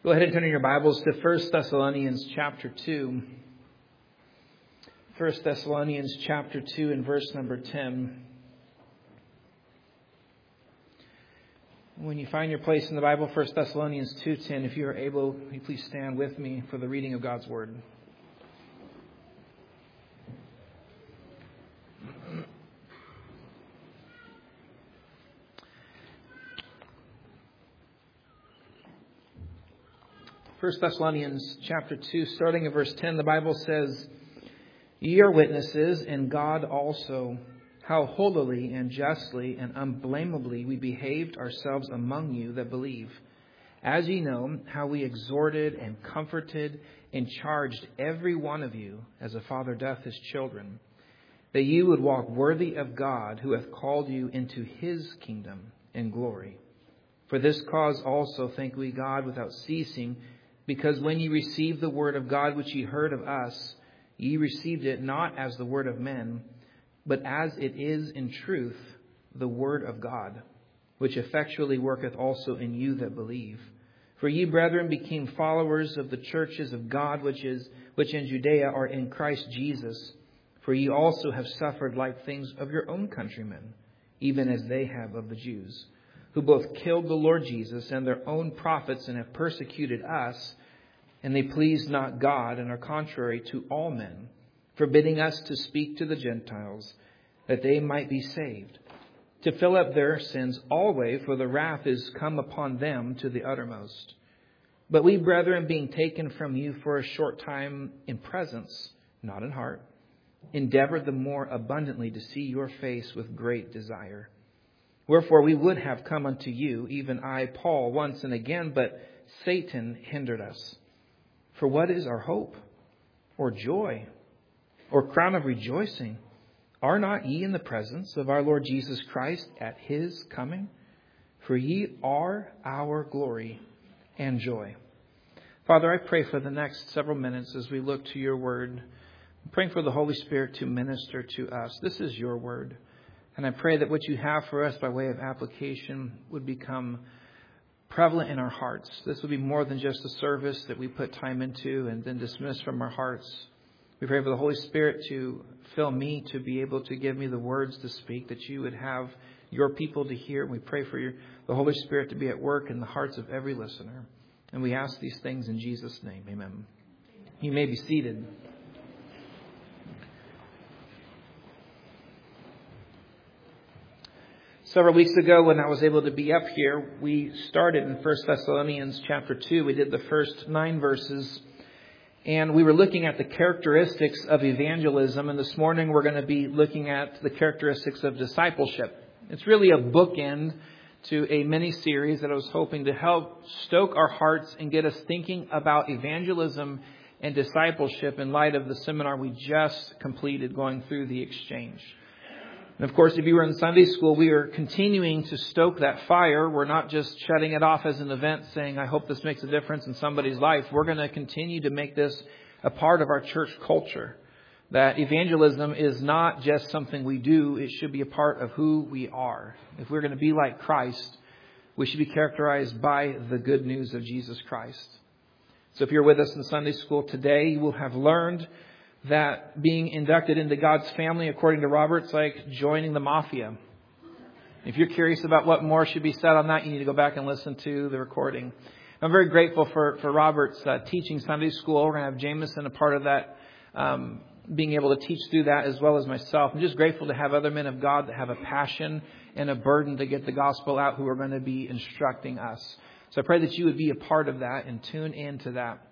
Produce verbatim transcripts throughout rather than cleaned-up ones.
Go ahead and turn in your Bibles to First Thessalonians chapter two. First Thessalonians chapter two and verse number ten. When you find your place in the Bible, First Thessalonians two ten, if you are able, will you please stand with me for the reading of God's Word. First Thessalonians chapter two, starting at verse ten, the Bible says, "Ye are witnesses, and God also, how holily and justly and unblameably we behaved ourselves among you that believe. As ye know, how we exhorted and comforted and charged every one of you, as a father doth his children, that ye would walk worthy of God, who hath called you into his kingdom and glory. For this cause also thank we God without ceasing, because when ye received the word of God which ye heard of us, ye received it not as the word of men, but as it is in truth the word of God, which effectually worketh also in you that believe. For ye, brethren, became followers of the churches of God which is which in Judea are in Christ Jesus. For ye also have suffered like things of your own countrymen, even as they have of the Jews, who both killed the Lord Jesus and their own prophets, and have persecuted us. And they please not God, and are contrary to all men, forbidding us to speak to the Gentiles, that they might be saved, to fill up their sins always, for the wrath is come upon them to the uttermost. But we, brethren, being taken from you for a short time in presence, not in heart, endeavor the more abundantly to see your face with great desire. Wherefore we would have come unto you, even I, Paul, once and again, but Satan hindered us. For what is our hope, or joy, or crown of rejoicing? Are not ye in the presence of our Lord Jesus Christ at his coming? For ye are our glory and joy." Father, I pray for the next several minutes as we look to your word. I'm praying for the Holy Spirit to minister to us. This is your word. And I pray that what you have for us by way of application would become prevalent in our hearts. This would be more than just a service that we put time into and then dismiss from our hearts. We pray for the Holy Spirit to fill me, to be able to give me the words to speak, that you would have your people to hear. We pray for your, the Holy Spirit to be at work in the hearts of every listener. And we ask these things in Jesus' name. Amen. You may be seated. Several weeks ago, when I was able to be up here, we started in First Thessalonians chapter two. We did the first nine verses, and we were looking at the characteristics of evangelism. And this morning, we're going to be looking at the characteristics of discipleship. It's really a bookend to a mini-series that I was hoping to help stoke our hearts and get us thinking about evangelism and discipleship in light of the seminar we just completed going through the exchange. And of course, if you were in Sunday school, we are continuing to stoke that fire. We're not just shutting it off as an event saying, I hope this makes a difference in somebody's life. We're going to continue to make this a part of our church culture. That evangelism is not just something we do. It should be a part of who we are. If we're going to be like Christ, we should be characterized by the good news of Jesus Christ. So if you're with us in Sunday school today, you will have learned that being inducted into God's family, according to Robert's, like joining the mafia. If you're curious about what more should be said on that, you need to go back and listen to the recording. I'm very grateful for, for Robert's uh, teaching Sunday school. We're going to have Jameson a part of that, um, being able to teach through that as well as myself. I'm just grateful to have other men of God that have a passion and a burden to get the gospel out who are going to be instructing us. So I pray that you would be a part of that and tune into that.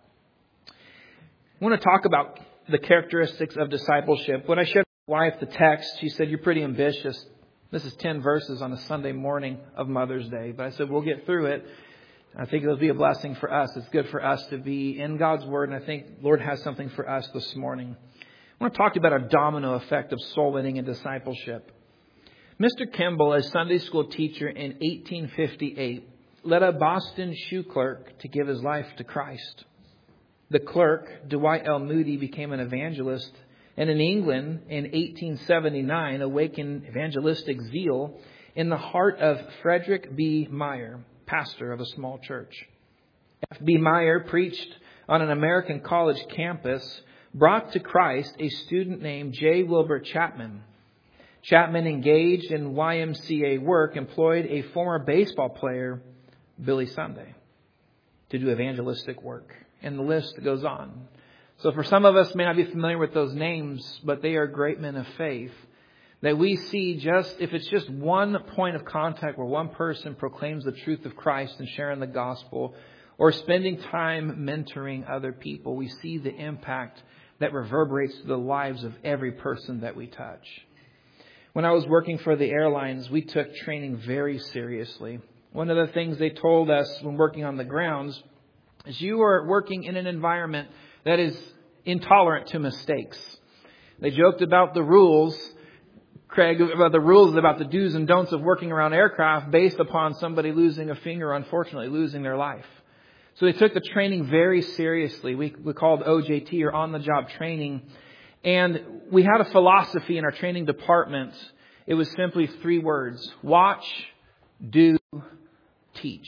I want to talk about the characteristics of discipleship. When I shared with my wife the text, she said, "You're pretty ambitious. This is ten verses on a Sunday morning of Mother's Day." But I said, we'll get through it. I think it'll be a blessing for us. It's good for us to be in God's Word. And I think the Lord has something for us this morning. I want to talk to you about a domino effect of soul winning and discipleship. Mister Kimball, a Sunday school teacher in eighteen fifty-eight, led a Boston shoe clerk to give his life to Christ. The clerk, Dwight L. Moody, became an evangelist, and in England in eighteen seventy-nine awakened evangelistic zeal in the heart of Frederick B. Meyer, pastor of a small church. F B Meyer preached on an American college campus, brought to Christ a student named J. Wilbur Chapman. Chapman, engaged in Y M C A work, employed a former baseball player, Billy Sunday, to do evangelistic work. And the list goes on. So for some of us may not be familiar with those names, but they are great men of faith that we see just, if it's just one point of contact where one person proclaims the truth of Christ and sharing the gospel, or spending time mentoring other people, we see the impact that reverberates to the lives of every person that we touch. When I was working for the airlines, we took training very seriously. One of the things they told us when working on the grounds is you are working in an environment that is intolerant to mistakes. They joked about the rules, Craig, about the rules about the do's and don'ts of working around aircraft based upon somebody losing a finger, unfortunately losing their life. So they took the training very seriously. We, we called O J T, or on-the-job training. And we had a philosophy in our training department. It was simply three words: watch, do, teach.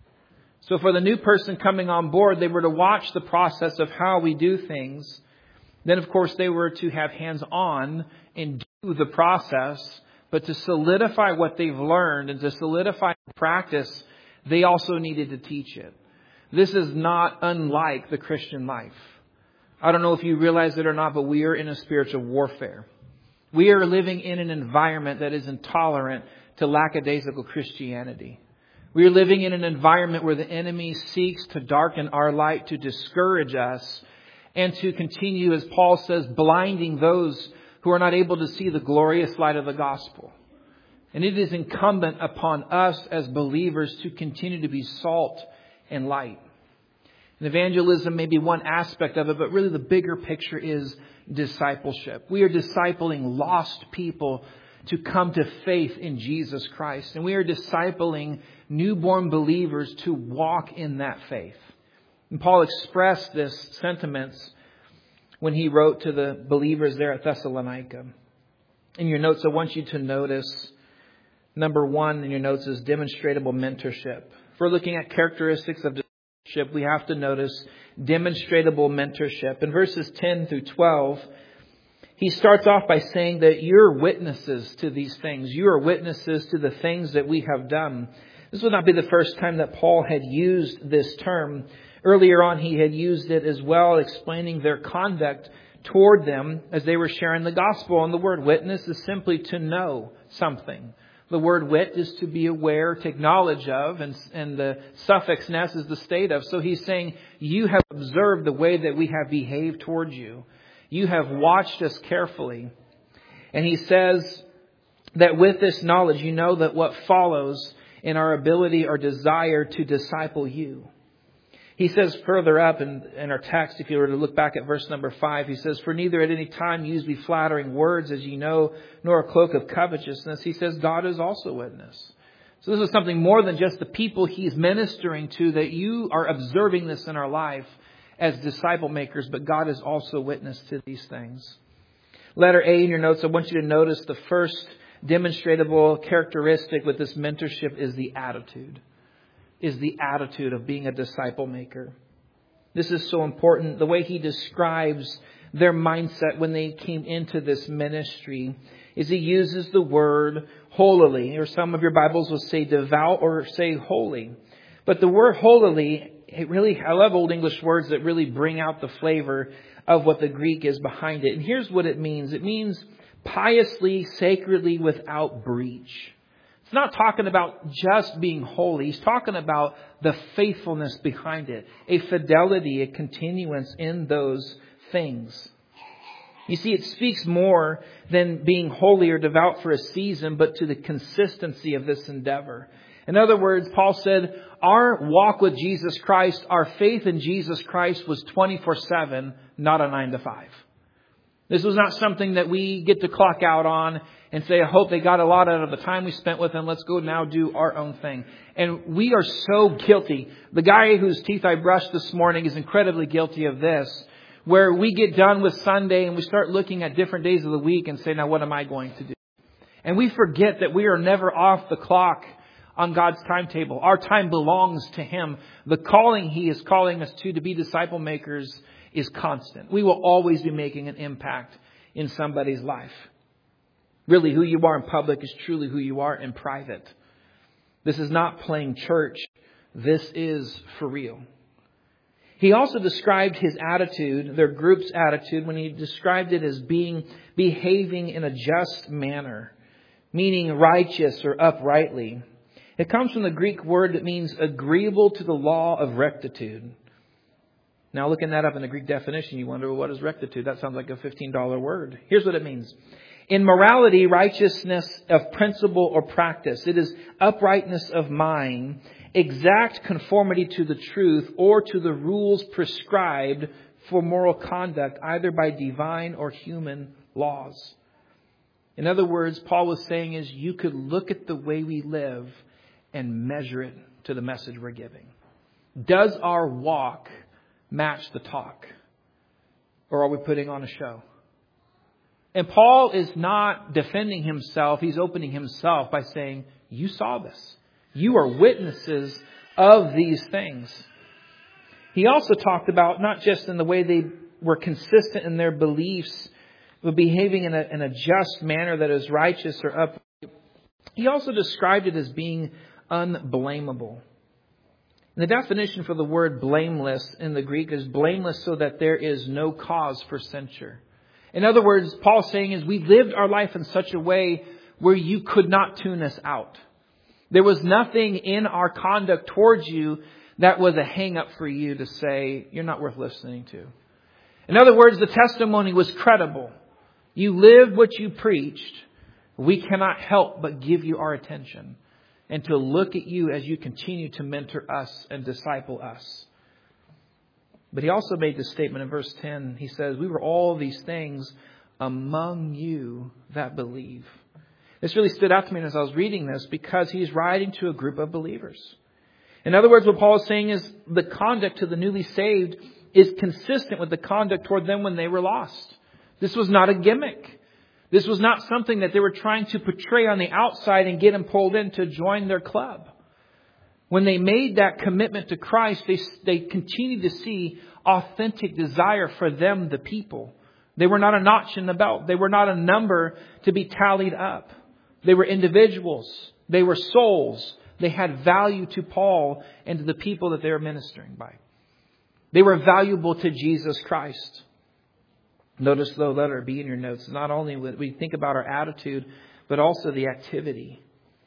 So for the new person coming on board, they were to watch the process of how we do things. Then, of course, they were to have hands-on and do the process. But to solidify what they've learned and to solidify practice, they also needed to teach it. This is not unlike the Christian life. I don't know if you realize it or not, but we are in a spiritual warfare. We are living in an environment that is intolerant to lackadaisical Christianity. We are living in an environment where the enemy seeks to darken our light, to discourage us, and to continue, as Paul says, blinding those who are not able to see the glorious light of the gospel. And it is incumbent upon us as believers to continue to be salt and light. And evangelism may be one aspect of it, but really the bigger picture is discipleship. We are discipling lost people to come to faith in Jesus Christ. And we are discipling newborn believers to walk in that faith. And Paul expressed this sentiments when he wrote to the believers there at Thessalonica. In your notes, I want you to notice number one in your notes is demonstrable mentorship. If we're looking at characteristics of discipleship, we have to notice demonstrable mentorship. In verses ten through twelve, he starts off by saying that you're witnesses to these things. You are witnesses to the things that we have done. This would not be the first time that Paul had used this term. Earlier on, he had used it as well, explaining their conduct toward them as they were sharing the gospel. And the word witness is simply to know something. The word wit is to be aware, take knowledge of, and, and the suffix ness is the state of. So he's saying, you have observed the way that we have behaved towards you. You have watched us carefully. And he says that with this knowledge, you know that what follows in our ability or desire to disciple you. He says further up in, in our text, if you were to look back at verse number five, he says, for neither at any time use we flattering words, as ye know, nor a cloak of covetousness. He says, God is also witness. So this is something more than just the people he's ministering to, that you are observing this in our life as disciple makers, but God is also witness to these things. Letter A in your notes, I want you to notice the first demonstrable characteristic with this mentorship is the attitude. Is the attitude of being a disciple maker. This is so important. The way he describes their mindset when they came into this ministry is he uses the word holily, or some of your Bibles will say devout or say holy. But the word holily, it really, I love Old English words that really bring out the flavor of what the Greek is behind it. And here's what it means. It means piously, sacredly, without breach. It's not talking about just being holy. He's talking about the faithfulness behind it. A fidelity, a continuance in those things. You see, it speaks more than being holy or devout for a season, but to the consistency of this endeavor. In other words, Paul said, our walk with Jesus Christ, our faith in Jesus Christ was twenty-four seven, not a nine to five. This was not something that we get to clock out on and say, I hope they got a lot out of the time we spent with them. Let's go now do our own thing. And we are so guilty. The guy whose teeth I brushed this morning is incredibly guilty of this, where we get done with Sunday and we start looking at different days of the week and say, now what am I going to do? And we forget that we are never off the clock on God's timetable. Our time belongs to Him. The calling He is calling us to, to be disciple makers, is constant. We will always be making an impact in somebody's life. Really, who you are in public is truly who you are in private. This is not playing church. This is for real. He also described his attitude, their group's attitude, when he described it as being, behaving in a just manner, meaning righteous or uprightly. It comes from the Greek word that means agreeable to the law of rectitude. Now, looking that up in the Greek definition, you wonder, well, what is rectitude? That sounds like a fifteen dollar word. Here's what it means. In morality, righteousness of principle or practice. It is uprightness of mind, exact conformity to the truth or to the rules prescribed for moral conduct, either by divine or human laws. In other words, Paul was saying is you could look at the way we live and measure it to the message we're giving. Does our walk match the talk? Or are we putting on a show? And Paul is not defending himself. He's opening himself by saying, you saw this. You are witnesses of these things. He also talked about not just in the way they were consistent in their beliefs, but behaving in a, in a just manner that is righteous or upright. He also described it as being unblameable. And the definition for the word blameless in the Greek is blameless so that there is no cause for censure. In other words, Paul's saying is we lived our life in such a way where you could not tune us out. There was nothing in our conduct towards you that was a hang up for you to say, you're not worth listening to. In other words, the testimony was credible. You lived what you preached. We cannot help but give you our attention and to look at you as you continue to mentor us and disciple us. But he also made this statement in verse ten. He says, we were all these things among you that believe. This really stood out to me as I was reading this because he's writing to a group of believers. In other words, what Paul is saying is the conduct to the newly saved is consistent with the conduct toward them when they were lost. This was not a gimmick. This was not something that they were trying to portray on the outside and get them pulled in to join their club. When they made that commitment to Christ, they, they continued to see authentic desire for them, the people. They were not a notch in the belt. They were not a number to be tallied up. They were individuals. They were souls. They had value to Paul and to the people that they were ministering by. They were valuable to Jesus Christ. Notice, though, let it be in your notes, not only what we think about our attitude, but also the activity.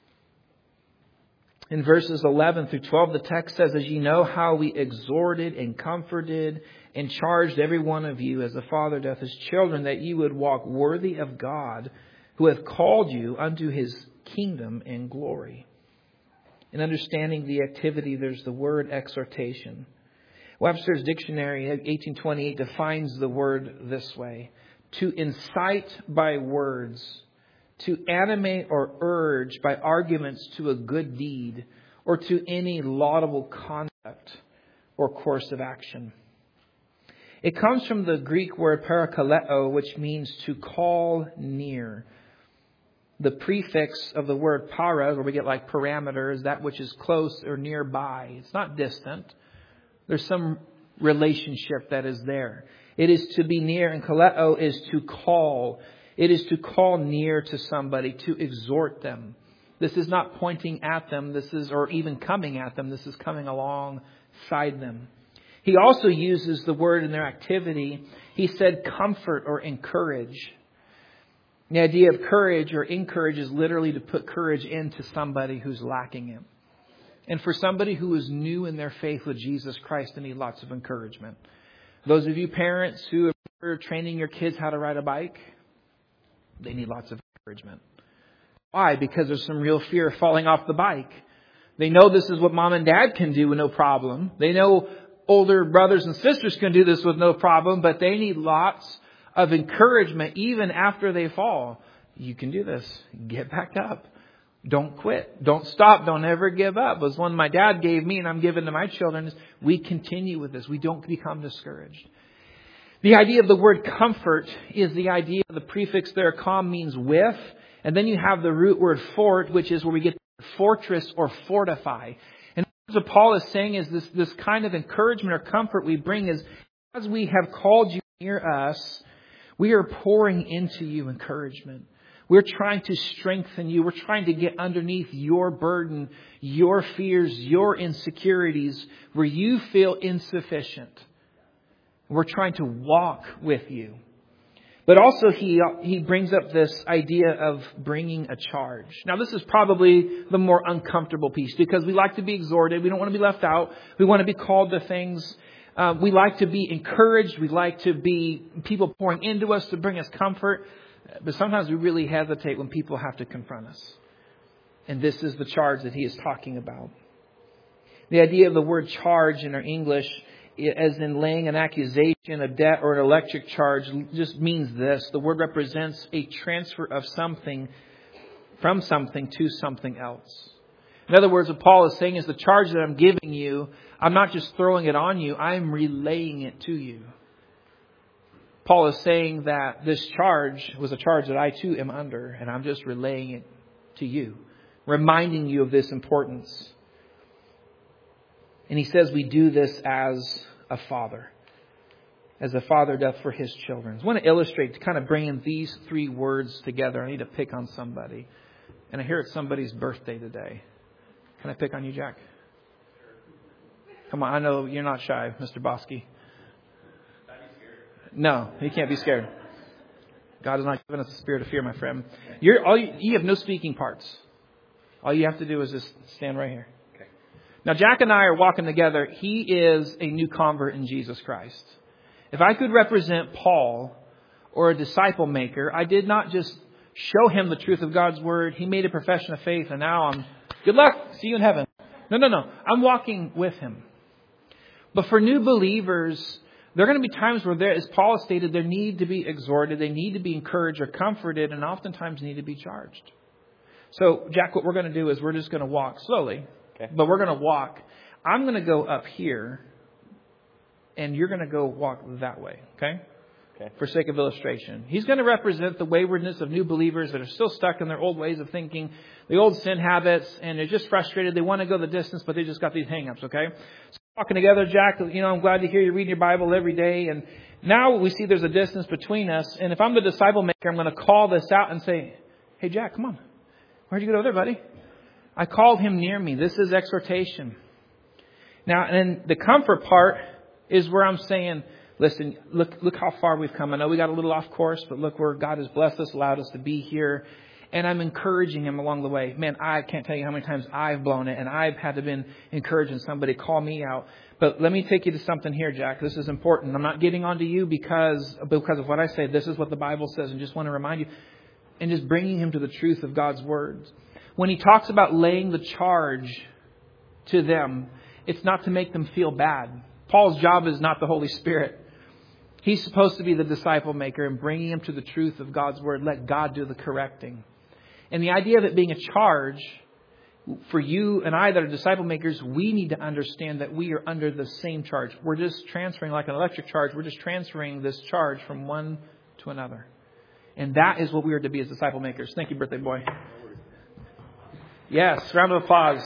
In verses eleven through twelve, the text says, as ye know how we exhorted and comforted and charged every one of you as the Father doth his children, that ye would walk worthy of God, who hath called you unto his kingdom and glory. In understanding the activity, there's the word exhortation. Webster's Dictionary, eighteen twenty-eight, defines the word this way: to incite by words, to animate or urge by arguments to a good deed, or to any laudable conduct or course of action. It comes from the Greek word parakaleo, which means to call near. The prefix of the word para, where we get like parameter, is that which is close or nearby. It's not distant. There's some relationship that is there. It is to be near, and kaleo is to call. It is to call near to somebody, to exhort them. This is not pointing at them. This is, or even coming at them. This is coming alongside them. He also uses the word in their activity. He said comfort or encourage. The idea of courage or encourage is literally to put courage into somebody who's lacking it. And for somebody who is new in their faith with Jesus Christ, they need lots of encouragement. Those of you parents who are training your kids how to ride a bike, they need lots of encouragement. Why? Because there's some real fear of falling off the bike. They know this is what mom and dad can do with no problem. They know older brothers and sisters can do this with no problem, but they need lots of encouragement even after they fall. You can do this. Get back up. Don't quit. Don't stop. Don't ever give up. It was one my dad gave me and I'm giving to my children. Is we continue with this. We don't become discouraged. The idea of the word comfort is the idea, the prefix there, com, means with. And then you have the root word fort, which is where we get fortress or fortify. And what Paul is saying is this, this kind of encouragement or comfort we bring is, as we have called you near us, we are pouring into you encouragement. We're trying to strengthen you. We're trying to get underneath your burden, your fears, your insecurities, where you feel insufficient. We're trying to walk with you. But also he he brings up this idea of bringing a charge. Now this is probably the more uncomfortable piece, because we like to be exhorted. We don't want to be left out. We want to be called to things. Uh, we like to be encouraged. We like to be people pouring into us to bring us comfort. But sometimes we really hesitate when people have to confront us. And this is the charge that he is talking about. The idea of the word charge in our English, as in laying an accusation, a debt, or an electric charge, just means this. The word represents a transfer of something from something to something else. In other words, what Paul is saying is the charge that I'm giving you, I'm not just throwing it on you, I'm relaying it to you. Paul is saying that this charge was a charge that I too am under, and I'm just relaying it to you, reminding you of this importance. And he says we do this as a father, as a father doth for his children. I want to illustrate, to kind of bringing these three words together. I need to pick on somebody. And I hear it's somebody's birthday today. Can I pick on you, Jack? Come on, I know you're not shy, Mister Bosky. No, you can't be scared. God has not given us a spirit of fear, my friend. You're all you, you have no speaking parts. All you have to do is just stand right here. Okay. Now, Jack and I are walking together. He is a new convert in Jesus Christ. If I could represent Paul or a disciple maker, I did not just show him the truth of God's word. He made a profession of faith, and now I'm, good luck, see you in heaven. No, no, no. I'm walking with him. But for new believers, there are going to be times where, there, as Paul stated, they need to be exhorted, they need to be encouraged or comforted, and oftentimes need to be charged. So, Jack, what we're going to do is we're just going to walk slowly, okay. But we're going to walk. I'm going to go up here, and you're going to go walk that way, okay? Okay. For sake of illustration. He's going to represent the waywardness of new believers that are still stuck in their old ways of thinking, the old sin habits, and they're just frustrated. They want to go the distance, but they just got these hang-ups, okay? So walking together, Jack, you know, I'm glad to hear you reading your Bible every day. And now we see there's a distance between us. And if I'm the disciple maker, I'm going to call this out and say, hey, Jack, come on. Where'd you get over there, buddy? I called him near me. This is exhortation. Now, and then the comfort part is where I'm saying, listen, look look how far we've come. I know we got a little off course, but look where God has blessed us, allowed us to be here. And I'm encouraging him along the way. Man, I can't tell you how many times I've blown it, and I've had to been encouraging somebody call me out. But let me take you to something here, Jack. This is important. I'm not getting onto you because, because of what I say. This is what the Bible says, and just want to remind you. And just bringing him to the truth of God's words. When he talks about laying the charge to them, it's not to make them feel bad. Paul's job is not the Holy Spirit. He's supposed to be the disciple maker and bringing him to the truth of God's word. Let God do the correcting. And the idea of it being a charge, for you and I that are disciple makers, we need to understand that we are under the same charge. We're just transferring, like an electric charge, we're just transferring this charge from one to another. And that is what we are to be as disciple makers. Thank you, birthday boy. Yes, round of applause.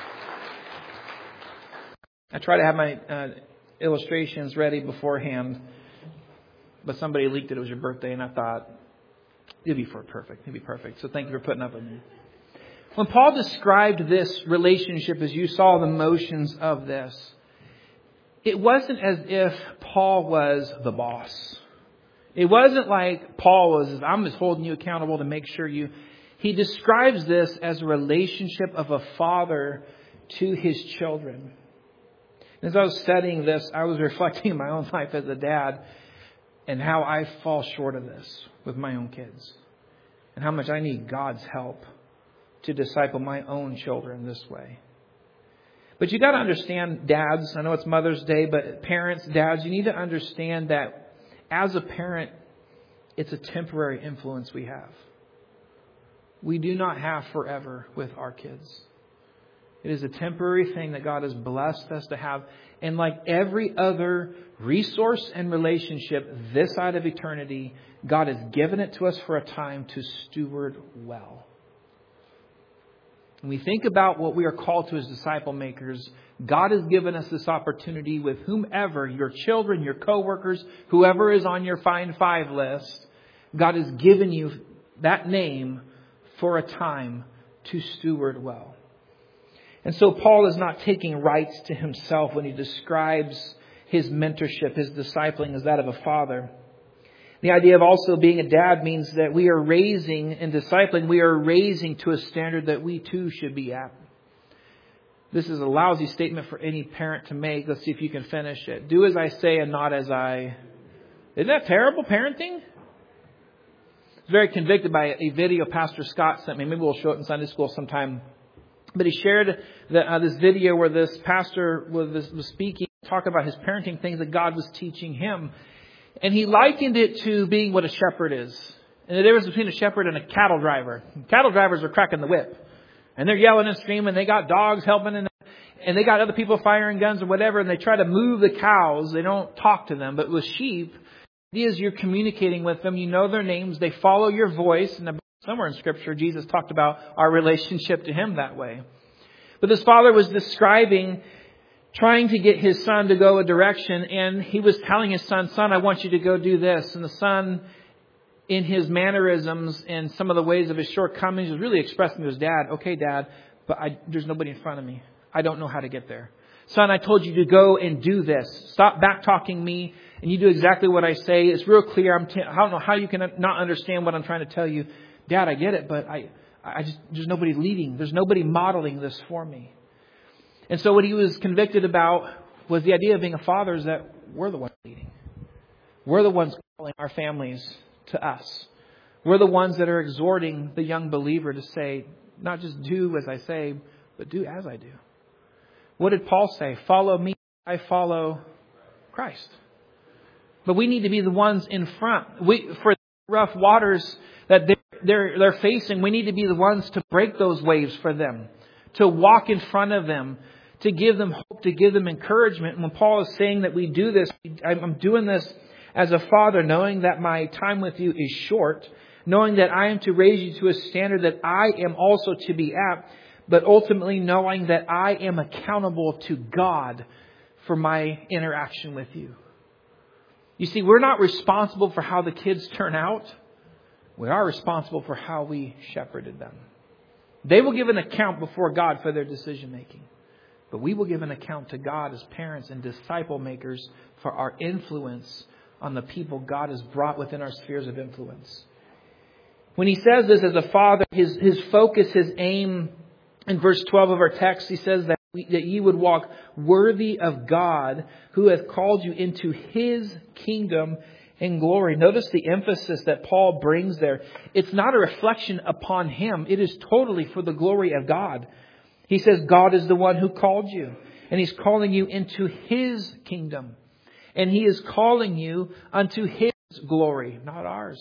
I try to have my uh, illustrations ready beforehand, but somebody leaked it. It was your birthday, and I thought, it'd be for perfect. It'd be perfect. So thank you for putting up with me. When Paul described this relationship, as you saw the motions of this, it wasn't as if Paul was the boss. It wasn't like Paul was, I'm just holding you accountable to make sure you... He describes this as a relationship of a father to his children. As I was studying this, I was reflecting on my own life as a dad and how I fall short of this with my own kids. And how much I need God's help to disciple my own children this way. But you got to understand, dads, I know it's Mother's Day, but parents, dads, you need to understand that as a parent, it's a temporary influence we have. We do not have forever with our kids. It is a temporary thing that God has blessed us to have. And like every other resource and relationship this side of eternity, God has given it to us for a time to steward well. When we think about what we are called to as disciple makers, God has given us this opportunity with whomever, your children, your coworkers, whoever is on your Find Five list. God has given you that name for a time to steward well. And so Paul is not taking rights to himself when he describes his mentorship, his discipling as that of a father. The idea of also being a dad means that we are raising and discipling, we are raising to a standard that we too should be at. This is a lousy statement for any parent to make. Let's see if you can finish it. Do as I say and not as I... Isn't that terrible parenting? I was very convicted by a video Pastor Scott sent me. Maybe we'll show it in Sunday school sometime. But he shared the, uh, this video where this pastor was, was speaking, talk about his parenting, things that God was teaching him. And he likened it to being what a shepherd is. And the difference between a shepherd and a cattle driver. Cattle drivers are cracking the whip. And they're yelling and screaming. They got dogs helping. And, and they got other people firing guns or whatever. And they try to move the cows. They don't talk to them. But with sheep, the idea is you're communicating with them. You know their names. They follow your voice. And somewhere in Scripture, Jesus talked about our relationship to Him that way. But this father was describing trying to get his son to go a direction, and he was telling his son, son, I want you to go do this. And the son, in his mannerisms and some of the ways of his shortcomings, was really expressing to his dad, okay, Dad, but I, there's nobody in front of me. I don't know how to get there. Son, I told you to go and do this. Stop back-talking me, and you do exactly what I say. It's real clear. I'm t- I don't know how you can not understand what I'm trying to tell you. Dad, I get it, but I, I just, there's nobody leading. There's nobody modeling this for me. And so what he was convicted about was the idea of being a father is that we're the ones leading. We're the ones calling our families to us. We're the ones that are exhorting the young believer to say, not just do as I say, but do as I do. What did Paul say? Follow me, I follow Christ. But we need to be the ones in front. We, for the rough waters that they're, they're, they're facing, we need to be the ones to break those waves for them, to walk in front of them, to give them hope, to give them encouragement. And when Paul is saying that we do this, I'm doing this as a father, knowing that my time with you is short, knowing that I am to raise you to a standard that I am also to be at, but ultimately knowing that I am accountable to God for my interaction with you. You see, we're not responsible for how the kids turn out. We are responsible for how we shepherded them. They will give an account before God for their decision making. But we will give an account to God as parents and disciple makers for our influence on the people God has brought within our spheres of influence. When he says this as a father, his, his focus, his aim, in verse twelve of our text, he says that, we, that ye would walk worthy of God who hath called you into His kingdom and glory. Notice the emphasis that Paul brings there. It's not a reflection upon him. It is totally for the glory of God. He says God is the one who called you. And He's calling you into His kingdom. And He is calling you unto His glory, not ours.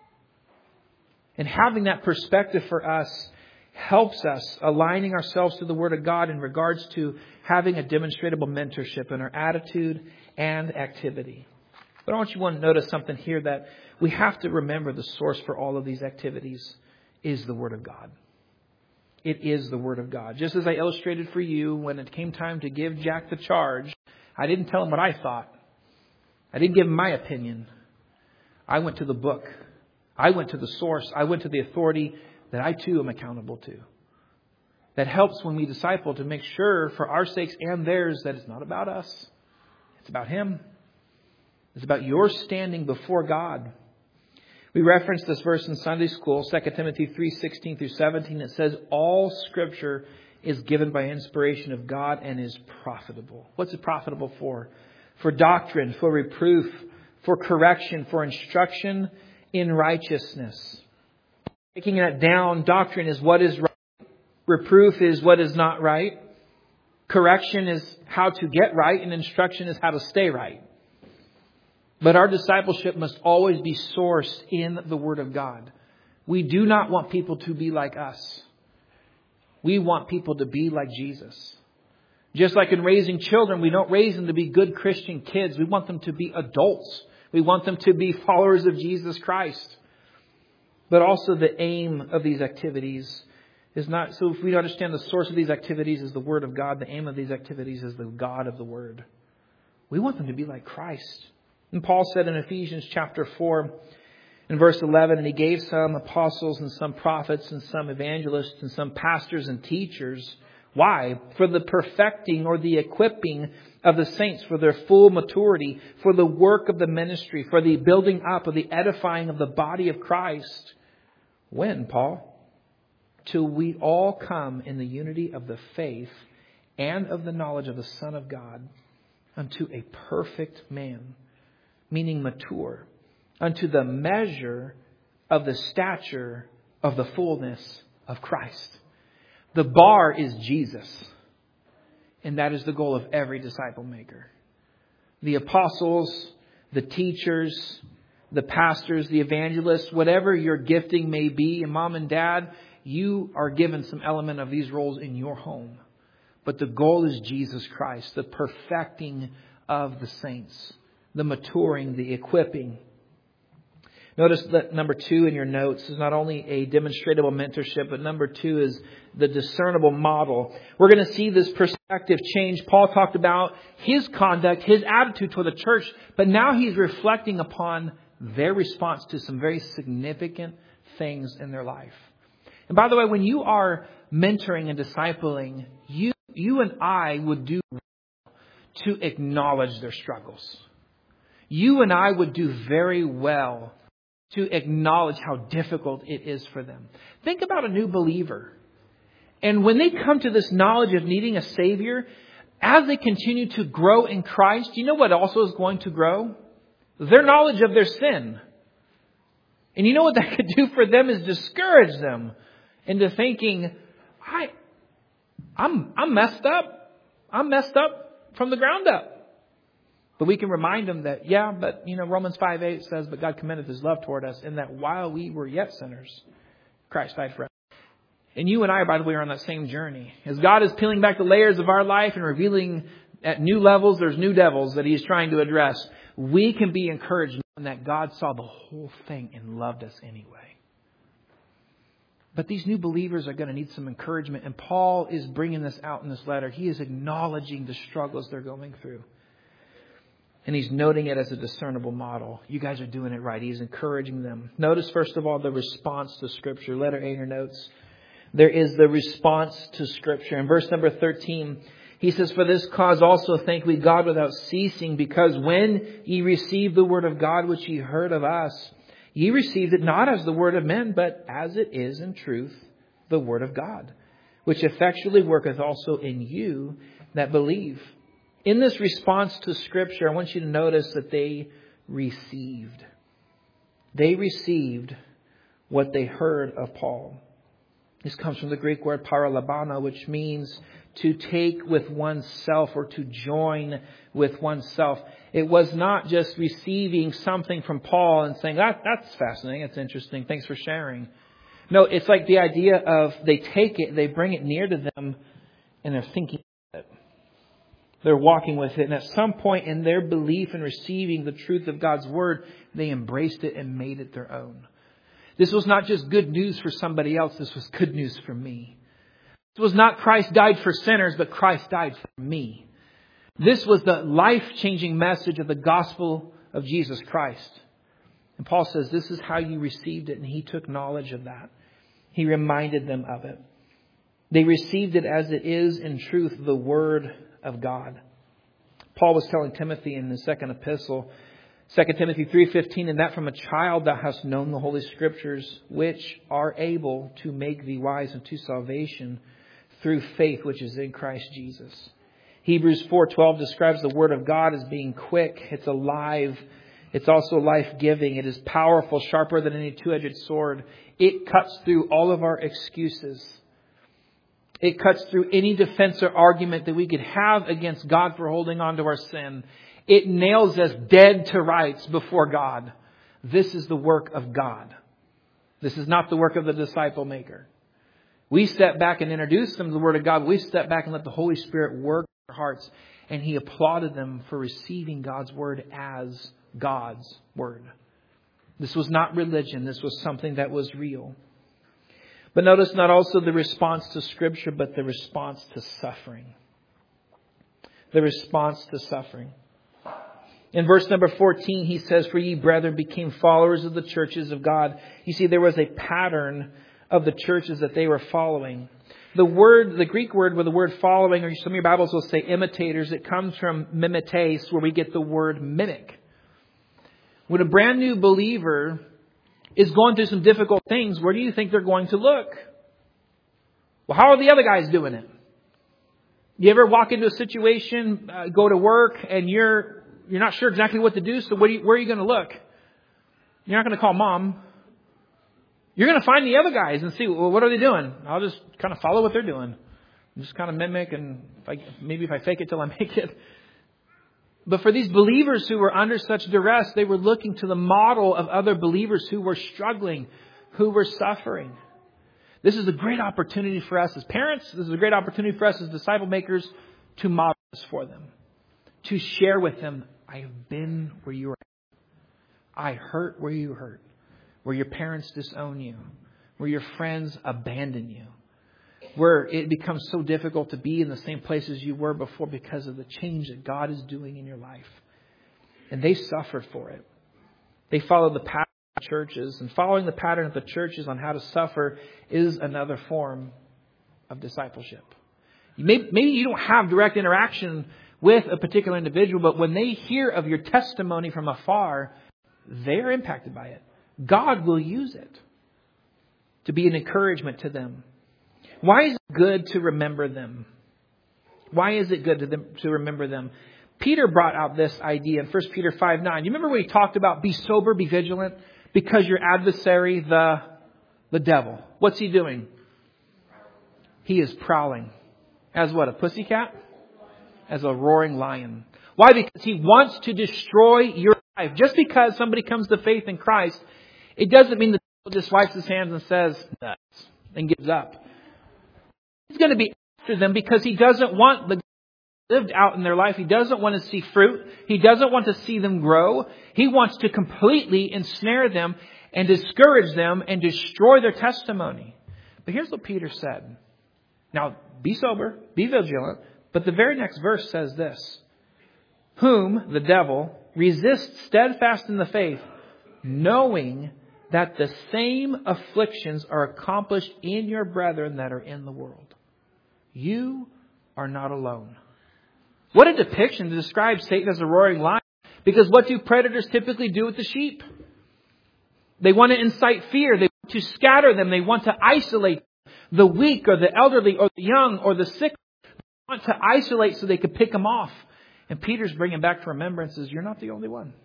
And having that perspective for us helps us aligning ourselves to the Word of God in regards to having a demonstrable mentorship in our attitude and activity. But I want you to notice something here, that we have to remember the source for all of these activities is the Word of God. It is the Word of God. Just as I illustrated for you, when it came time to give Jack the charge, I didn't tell him what I thought. I didn't give him my opinion. I went to the book. I went to the source. I went to the authority that I too am accountable to. That helps when we disciple to make sure for our sakes and theirs that it's not about us. It's about Him. It's about your standing before God. We referenced this verse in Sunday school, Second Timothy three sixteen through seventeen. It says, all Scripture is given by inspiration of God and is profitable. What's it profitable for? For doctrine, for reproof, for correction, for instruction in righteousness. Breaking that down, doctrine is what is right. Reproof is what is not right. Correction is how to get right, and instruction is how to stay right. But our discipleship must always be sourced in the Word of God. We do not want people to be like us. We want people to be like Jesus. Just like in raising children, we don't raise them to be good Christian kids. We want them to be adults. We want them to be followers of Jesus Christ. But also the aim of these activities is not, so if we understand the source of these activities is the Word of God, the aim of these activities is the God of the Word. We want them to be like Christ. And Paul said in Ephesians chapter four, in verse eleven, and he gave some apostles and some prophets and some evangelists and some pastors and teachers. Why? For the perfecting or the equipping of the saints, for their full maturity, for the work of the ministry, for the building up of the edifying of the body of Christ. When, Paul? Till we all come in the unity of the faith and of the knowledge of the Son of God, unto a perfect man, meaning mature, unto the measure of the stature of the fullness of Christ. The bar is Jesus. And that is the goal of every disciple maker. The apostles, the teachers, the pastors, the evangelists, whatever your gifting may be, and mom and dad, you are given some element of these roles in your home. But the goal is Jesus Christ, the perfecting of the saints, the maturing, the equipping. Notice that number two in your notes is not only a demonstrable mentorship, but number two is the discernible model. We're going to see this perspective change. Paul talked about his conduct, his attitude toward the church, but now he's reflecting upon their response to some very significant things in their life. And by the way, when you are mentoring and discipling, you, you and I would do well to acknowledge their struggles. You and I would do very well to acknowledge how difficult it is for them. Think about a new believer. And when they come to this knowledge of needing a Savior, as they continue to grow in Christ, you know what also is going to grow? Their knowledge of their sin. And you know what that could do for them is discourage them into thinking, I, I'm, I'm messed up. I'm messed up from the ground up. But we can remind them that, yeah, but, you know, Romans five eight says, but God commendeth His love toward us in that while we were yet sinners, Christ died for us. And you and I, by the way, are on that same journey. As God is peeling back the layers of our life and revealing at new levels, there's new devils that He's trying to address. We can be encouraged knowing that God saw the whole thing and loved us anyway. But these new believers are going to need some encouragement. And Paul is bringing this out in this letter. He is acknowledging the struggles they're going through. And he's noting it as a discernible model. You guys are doing it right. He's encouraging them. Notice, first of all, the response to Scripture. Letter A in your notes. There is the response to Scripture. In verse number thirteen, he says, for this cause also thank we God without ceasing, because when ye received the word of God which ye heard of us, ye received it not as the word of men, but as it is in truth the word of God, which effectually worketh also in you that believe. In this response to Scripture, I want you to notice that they received. They received what they heard of Paul. This comes from the Greek word paralabano, which means to take with oneself or to join with oneself. It was not just receiving something from Paul and saying, that, that's fascinating, that's interesting, thanks for sharing. No, it's like the idea of they take it, they bring it near to them, and they're thinking about it. They're walking with it. And at some point in their belief and receiving the truth of God's Word, they embraced it and made it their own. This was not just good news for somebody else. This was good news for me. This was not Christ died for sinners, but Christ died for me. This was the life-changing message of the gospel of Jesus Christ. And Paul says this is how you received it. And he took knowledge of that. He reminded them of it. They received it as it is in truth the Word of God. Paul was telling Timothy in the second epistle, Second Timothy three fifteen, and that from a child thou hast known the Holy Scriptures, which are able to make thee wise unto salvation through faith which is in Christ Jesus. Hebrews four twelve describes the Word of God as being quick. It's alive. It's also life-giving. It is powerful, sharper than any two-edged sword. It cuts through all of our excuses. It cuts through any defense or argument that we could have against God for holding on to our sin. It nails us dead to rights before God. This is the work of God. This is not the work of the disciple maker. We step back and introduce them to the Word of God. We step back and let the Holy Spirit work in their hearts. And he applauded them for receiving God's Word as God's Word. This was not religion. This was something that was real. But notice not also the response to Scripture, but the response to suffering. The response to suffering. In verse number fourteen, he says, "For ye, brethren, became followers of the churches of God." You see, there was a pattern of the churches that they were following. The word, the Greek word with the word following, or some of your Bibles will say imitators, it comes from mimetes, where we get the word mimic. When a brand new believer is going through some difficult things, where do you think they're going to look? Well, how are the other guys doing it? You ever walk into a situation, uh, go to work, and you're you're not sure exactly what to do, so what do you, where are you going to look? You're not going to call mom. You're going to find the other guys and see, well, what are they doing? I'll just kind of follow what they're doing. Just kind of mimic, and if I, maybe if I fake it till I make it. But for these believers who were under such duress, they were looking to the model of other believers who were struggling, who were suffering. This is a great opportunity for us as parents. This is a great opportunity for us as disciple makers to model this for them. To share with them, I have been where you are. I hurt where you hurt. Where your parents disown you. Where your friends abandon you. Where it becomes so difficult to be in the same place as you were before because of the change that God is doing in your life. And they suffered for it. They followed the pattern of the churches. And following the pattern of the churches on how to suffer is another form of discipleship. Maybe, maybe you don't have direct interaction with a particular individual, but when they hear of your testimony from afar, they're impacted by it. God will use it to be an encouragement to them. Why is it good to remember them? Why is it good to them to remember them? Peter brought out this idea in First Peter five nine. You remember when he talked about be sober, be vigilant, because your adversary, the, the devil, what's he doing? He is prowling. As what, a pussycat? As a roaring lion. Why? Because he wants to destroy your life. Just because somebody comes to faith in Christ, it doesn't mean the devil just wipes his hands and says, nuts, and gives up. He's going to be after them because he doesn't want the lived out in their life. He doesn't want to see fruit. He doesn't want to see them grow. He wants to completely ensnare them and discourage them and destroy their testimony. But here's what Peter said. Now, be sober, be vigilant. But the very next verse says this. Whom, the devil, resists steadfast in the faith, knowing that the same afflictions are accomplished in your brethren that are in the world. You are not alone. What a depiction to describe Satan as a roaring lion. Because what do predators typically do with the sheep? They want to incite fear. They want to scatter them. They want to isolate the weak or the elderly or the young or the sick. They want to isolate so they can pick them off. And Peter's bringing back to remembrance is you're not the only one.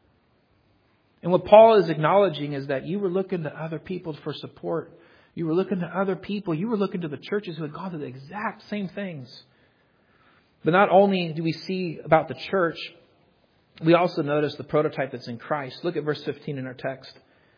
And what Paul is acknowledging is that you were looking to other people for support. You were looking to other people. You were looking to the churches who had gone through the exact same things. But not only do we see about the church, we also notice the prototype that's in Christ. Look at verse fifteen in our text.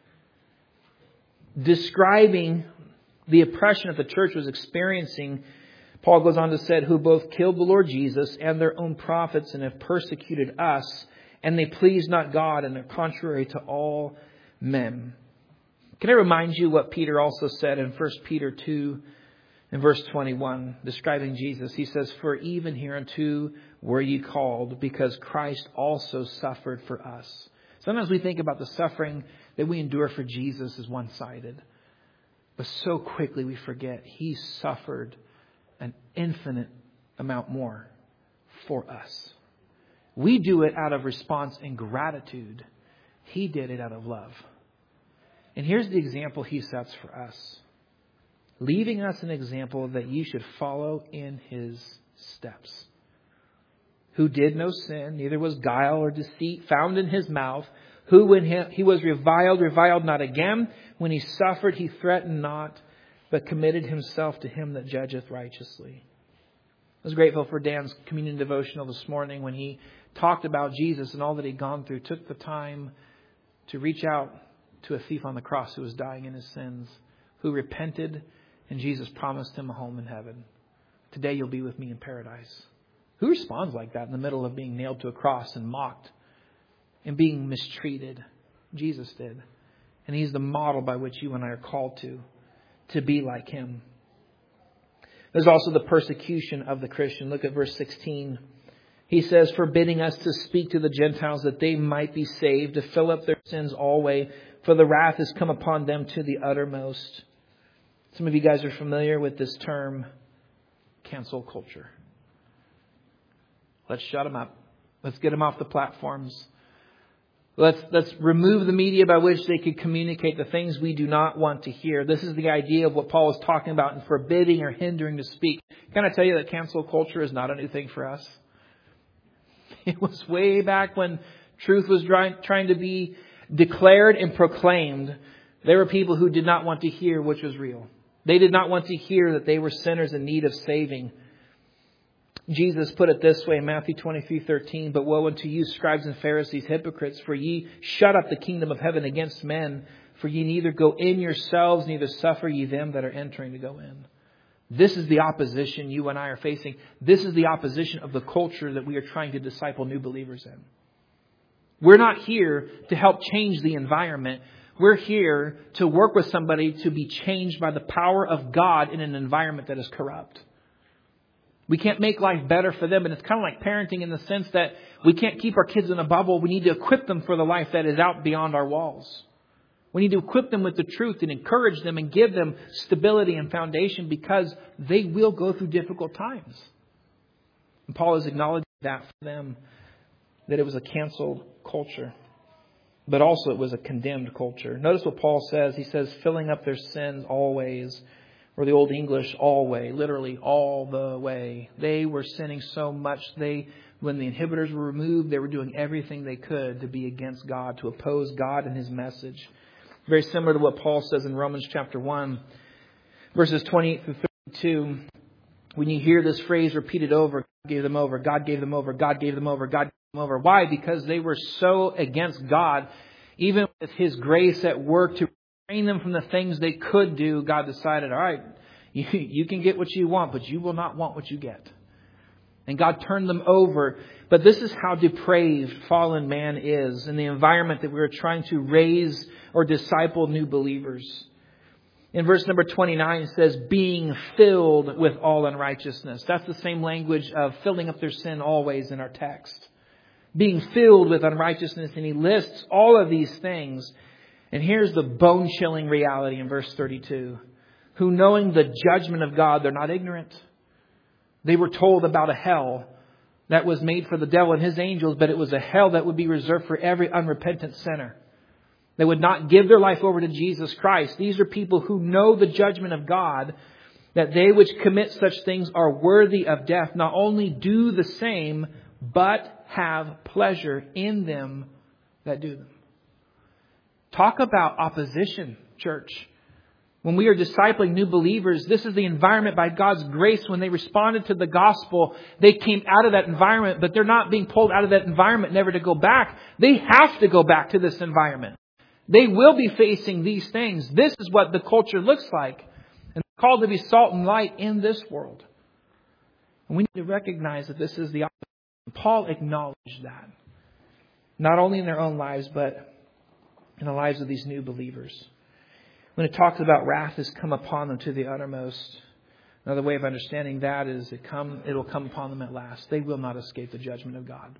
Describing the oppression that the church was experiencing, Paul goes on to say, who both killed the Lord Jesus and their own prophets and have persecuted us, and they please not God and are contrary to all men. Can I remind you what Peter also said in First Peter two in verse twenty-one, describing Jesus? He says, for even hereunto were ye called, because Christ also suffered for us. Sometimes we think about the suffering that we endure for Jesus as one-sided. But so quickly we forget He suffered an infinite amount more for us. We do it out of response and gratitude. He did it out of love. And here's the example He sets for us. Leaving us an example that you should follow in His steps. Who did no sin, neither was guile or deceit found in His mouth. Who when he was reviled, reviled not again. When He suffered, He threatened not, but committed Himself to Him that judgeth righteously. I was grateful for Dan's communion devotional this morning when he talked about Jesus and all that He'd gone through. Took the time to reach out to a thief on the cross who was dying in his sins, who repented, and Jesus promised him a home in heaven. Today you'll be with me in paradise. Who responds like that in the middle of being nailed to a cross and mocked and being mistreated? Jesus did. And He's the model by which you and I are called to. to be like Him. There's also the persecution of the Christian. Look at verse sixteen. He says, forbidding us to speak to the Gentiles that they might be saved, to fill up their sins always, for the wrath has come upon them to the uttermost. Some of you guys are familiar with this term, cancel culture. Let's shut them up. Let's get them off the platforms. Let's, let's remove the media by which they could communicate the things we do not want to hear. This is the idea of what Paul is talking about in forbidding or hindering to speak. Can I tell you that cancel culture is not a new thing for us? It was way back when truth was trying, trying to be declared and proclaimed. There were people who did not want to hear which was real. They did not want to hear that they were sinners in need of saving. Jesus put it this way in Matthew twenty-three thirteen, but woe unto you, scribes and Pharisees, hypocrites, for ye shut up the kingdom of heaven against men, for ye neither go in yourselves, neither suffer ye them that are entering to go in. This is the opposition you and I are facing. This is the opposition of the culture that we are trying to disciple new believers in. We're not here to help change the environment. We're here to work with somebody to be changed by the power of God in an environment that is corrupt. We can't make life better for them. And it's kind of like parenting in the sense that we can't keep our kids in a bubble. We need to equip them for the life that is out beyond our walls. We need to equip them with the truth and encourage them and give them stability and foundation because they will go through difficult times. And Paul is acknowledging that for them, that it was a canceled culture, but also it was a condemned culture. Notice what Paul says. He says, filling up their sins always, or the Old English, always, literally all the way. They were sinning so much. They, when the inhibitors were removed, they were doing everything they could to be against God, to oppose God and His message. Very similar to what Paul says in Romans chapter one, verses twenty-eight through thirty-two. When you hear this phrase repeated over, God gave them over, God gave them over, God gave them over, God gave them over. Why? Because they were so against God. Even with His grace at work to restrain them from the things they could do, God decided, all right, you, you can get what you want, but you will not want what you get. And God turned them over. But this is how depraved fallen man is in the environment that we're trying to raise or disciple new believers. In verse number twenty-nine, it says, being filled with all unrighteousness. That's the same language of filling up their sin always in our text. Being filled with unrighteousness. And he lists all of these things. And here's the bone-chilling reality in verse thirty-two. Who knowing the judgment of God, they're not ignorant. They were told about a hell that was made for the devil and his angels, but it was a hell that would be reserved for every unrepentant sinner. They would not give their life over to Jesus Christ. These are people who know the judgment of God, that they which commit such things are worthy of death, not only do the same, but have pleasure in them that do them. Talk about opposition, church. When we are discipling new believers, this is the environment by God's grace. When they responded to the gospel, they came out of that environment, but they're not being pulled out of that environment never to go back. They have to go back to this environment. They will be facing these things. This is what the culture looks like. And they're called to be salt and light in this world. And we need to recognize that this is the opposite. Paul acknowledged that. Not only in their own lives, but in the lives of these new believers. When it talks about wrath has come upon them to the uttermost, another way of understanding that is it come, it will come upon them at last. They will not escape the judgment of God.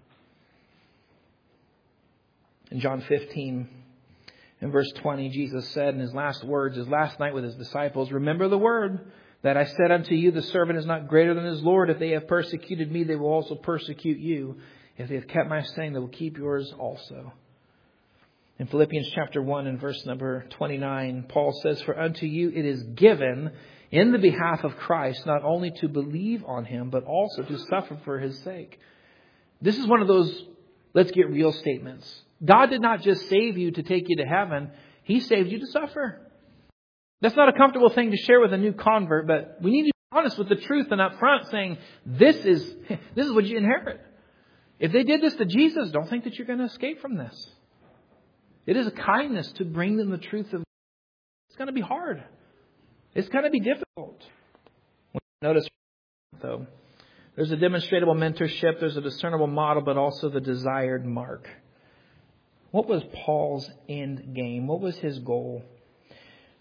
In John fifteen, in verse twenty, Jesus said in His last words, His last night with His disciples, remember the word that I said unto you, the servant is not greater than his Lord. If they have persecuted me, they will also persecute you. If they have kept my saying, they will keep yours also. In Philippians chapter one and verse number twenty-nine, Paul says, for unto you it is given in the behalf of Christ, not only to believe on Him, but also to suffer for His sake. This is one of those let's get real statements. God did not just save you to take you to heaven. He saved you to suffer. That's not a comfortable thing to share with a new convert, but we need to be honest with the truth and up front saying, this is, this is what you inherit. If they did this to Jesus, don't think that you're going to escape from this. It is a kindness to bring them the truth of God. It's going to be hard. It's going to be difficult. Notice, though, there's a demonstrable mentorship, there's a discernible model, but also the desired mark. What was Paul's end game? What was his goal?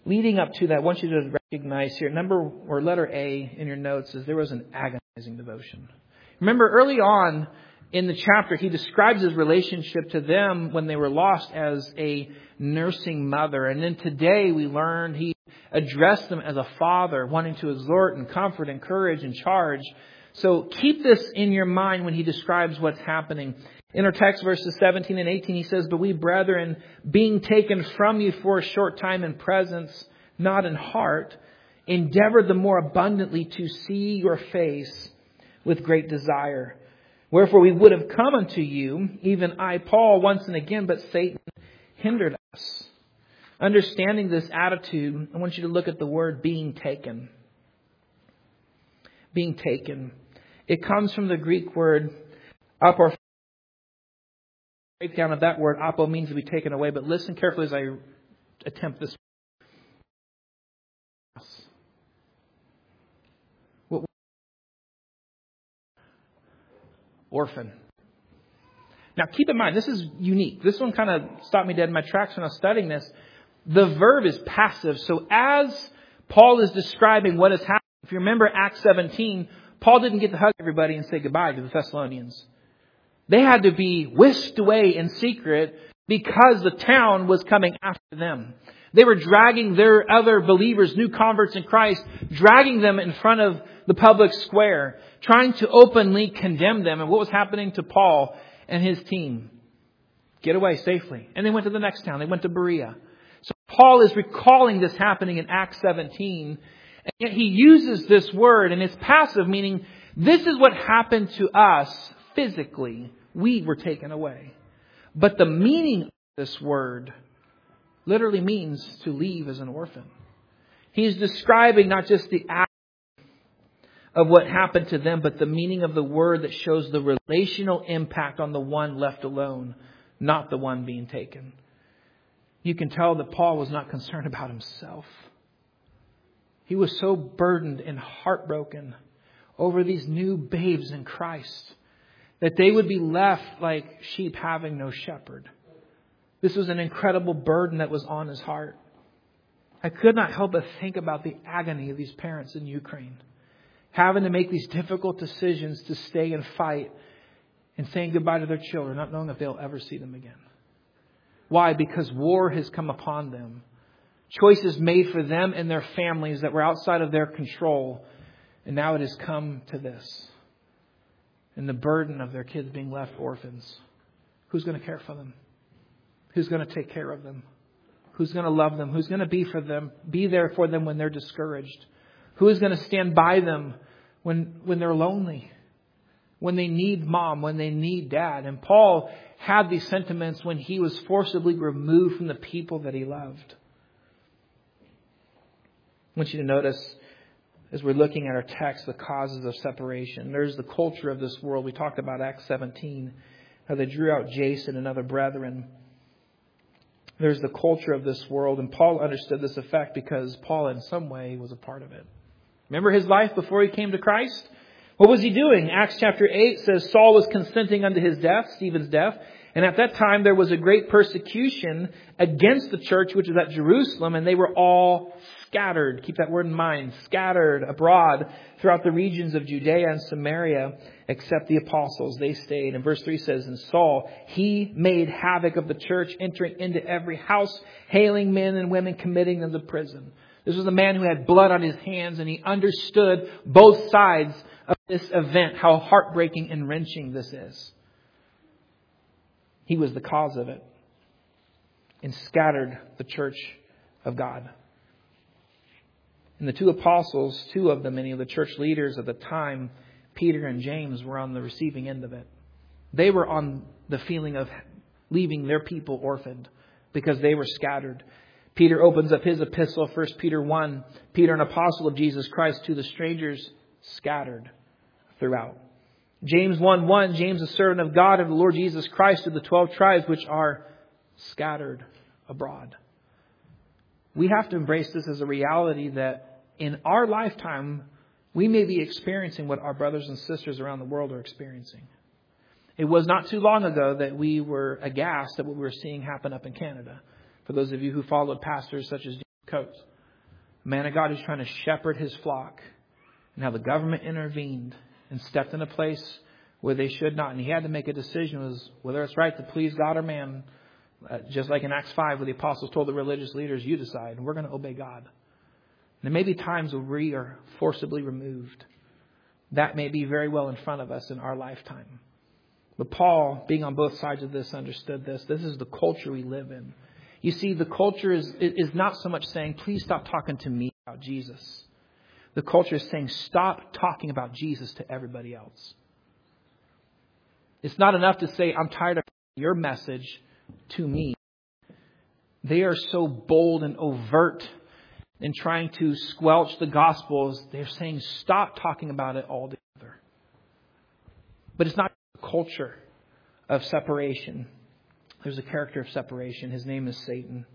leading up to that, I want you to recognize here, number or letter A in your notes is there was an agonizing devotion. Remember early on in the chapter, he describes his relationship to them when they were lost as a nursing mother. And then today we learned he addressed them as a father, wanting to exhort and comfort, encourage and charge. So keep this in your mind when he describes what's happening. In our text, verses seventeen and eighteen, he says, "But we, brethren, being taken from you for a short time in presence, not in heart, endeavored the more abundantly to see your face with great desire. Wherefore we would have come unto you, even I, Paul, once and again, but Satan hindered us." Understanding this attitude, I want you to look at the word being taken. Being taken. It comes from the Greek word apo. Breakdown of that word, apo, means to be taken away. But listen carefully as I attempt this. What? Orphan. Now keep in mind, this is unique. This one kind of stopped me dead in my tracks when I was studying this. The verb is passive. So as Paul is describing what has happened, if you remember Acts seventeen, Paul didn't get to hug everybody and say goodbye to the Thessalonians. They had to be whisked away in secret because the town was coming after them. They were dragging their other believers, new converts in Christ, dragging them in front of the public square, trying to openly condemn them. And what was happening to Paul and his team? Get away safely. And they went to the next town. They went to Berea. So Paul is recalling this happening in Acts seventeen. And yet he uses this word, and it's passive, meaning this is what happened to us physically. We were taken away. But the meaning of this word literally means to leave as an orphan. He's describing not just the act of what happened to them, but the meaning of the word that shows the relational impact on the one left alone, not the one being taken. You can tell that Paul was not concerned about himself. He was so burdened and heartbroken over these new babes in Christ that they would be left like sheep having no shepherd. This was an incredible burden that was on his heart. I could not help but think about the agony of these parents in Ukraine, having to make these difficult decisions to stay and fight and saying goodbye to their children, not knowing if they'll ever see them again. Why? Because war has come upon them. Choices made for them and their families that were outside of their control. And now it has come to this. And the burden of their kids being left orphans. Who's going to care for them? Who's going to take care of them? Who's going to love them? Who's going to be for them? Be there for them when they're discouraged? Who is going to stand by them when, when they're lonely? When they need mom, when they need dad. And Paul had these sentiments when he was forcibly removed from the people that he loved. I want you to notice, as we're looking at our text, the causes of separation. There's the culture of this world. We talked about Acts seventeen, how they drew out Jason and other brethren. There's the culture of this world. And Paul understood this effect because Paul in some way was a part of it. Remember his life before he came to Christ? What was he doing? Acts chapter eight says Saul was consenting unto his death, Stephen's death. And at that time there was a great persecution against the church, which was at Jerusalem. And they were all scattered. Keep that word in mind. Scattered abroad throughout the regions of Judea and Samaria, except the apostles. They stayed. And verse three says, and Saul, he made havoc of the church, entering into every house, hailing men and women, committing them to prison. This was a man who had blood on his hands, and he understood both sides of this event, how heartbreaking and wrenching this is. He was the cause of it and scattered the church of God. And the two apostles, two of them, many of the church leaders of the time, Peter and James, were on the receiving end of it. They were on the feeling of leaving their people orphaned because they were scattered. Peter opens up his epistle, First Peter one. Peter, an apostle of Jesus Christ, to the strangers scattered throughout. James one one, James, a servant of God and the Lord Jesus Christ, to the twelve tribes which are scattered abroad. We have to embrace this as a reality that in our lifetime, we may be experiencing what our brothers and sisters around the world are experiencing. It was not too long ago that we were aghast at what we were seeing happen up in Canada. For those of you who followed pastors such as James Coates. a man of God who's trying to shepherd his flock, and how the government intervened and stepped in a place where they should not. And he had to make a decision was whether it's right to please God or man. Uh, just like in Acts five, where the apostles told the religious leaders, you decide, and we're going to obey God. And there may be times where we are forcibly removed. That may be very well in front of us in our lifetime. But Paul, being on both sides of this, understood this. This is the culture we live in. You see, the culture is, is not so much saying, please stop talking to me about Jesus. The culture is saying, stop talking about Jesus to everybody else. It's not enough to say, I'm tired of your message to me. They are so bold and overt in trying to squelch the Gospels. They're saying, stop talking about it altogether. But it's not a culture of separation. There's a character of separation. His name is Satan.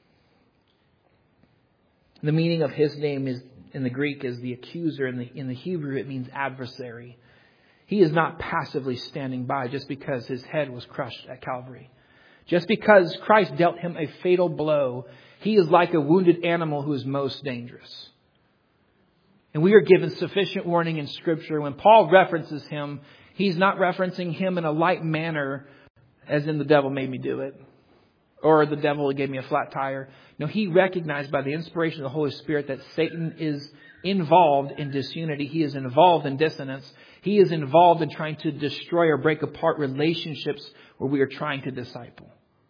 The meaning of his name is in the Greek is the accuser. In the, in the Hebrew, it means adversary. He is not passively standing by just because his head was crushed at Calvary. Just because Christ dealt him a fatal blow, he is like a wounded animal who is most dangerous. And we are given sufficient warning in Scripture. When Paul references him, he's not referencing him in a light manner, as in the devil made me do it, or the devil gave me a flat tire. No, he recognized by the inspiration of the Holy Spirit that Satan is involved in disunity. He is involved in dissonance. He is involved in trying to destroy or break apart relationships where we are trying to disciple.